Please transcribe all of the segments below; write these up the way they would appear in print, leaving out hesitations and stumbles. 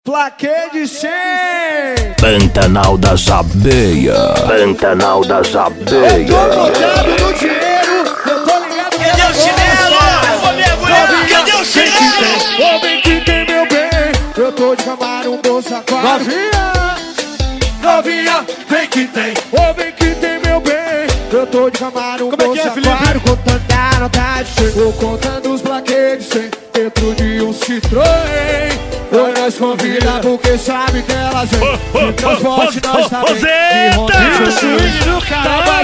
Plaquê de 100. Pantanal das Abelhas. Pantanal das Abelhas. Eu tô focado no dinheiro, eu tô ligado. Cadê o chinelo? Ô mergulhar, cadê o chinelo? Ô, vem que tem meu bem, eu tô de camarão, bolsa aquário. Novinha, novinha, vem que tem. Ô, vem que tem meu bem, eu tô de camarão, bolsa aquário. Contando a nota de 100, vou contando os plaquês de 100 dentro de um Citroën. Oi, nós convida porque sabe que elas vêm. De transporte nós tá bem. De Ronda, swing no caralho.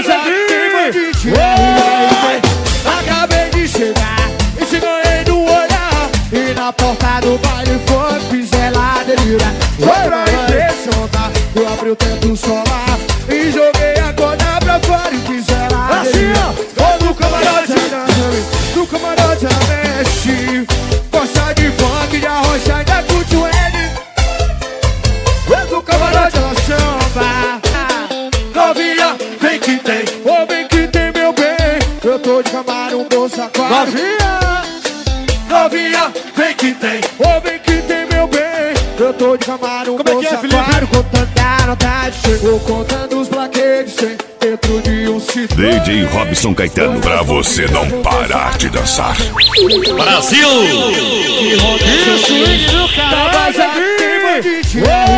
Acabei de chegar e te ganhei no olhar. E na porta do baile foi, fiz ela delirar. Foi pra impressionar, eu abri o teto solar e joguei a corda pra fora e fiz ela delirar. Ô, no camarote, no camarote ela mexe. Gosta de funk, de arrocha, ainda curte o L. Eu do camarote ela chama. Novinha, vem que tem. Ô, vem que tem meu bem. Eu tô de camarão, bolsa aquário. Novinha, novinha, vem que tem. Ô, vem que tem meu bem. Eu tô de camarão, bolsa aquário. Contando a nota de 100, vou contando os plaquês de 100 dentro de um Citroën. DJ Robson Caetano, pra você não parar de dançar. Brasil! E swing no caralho.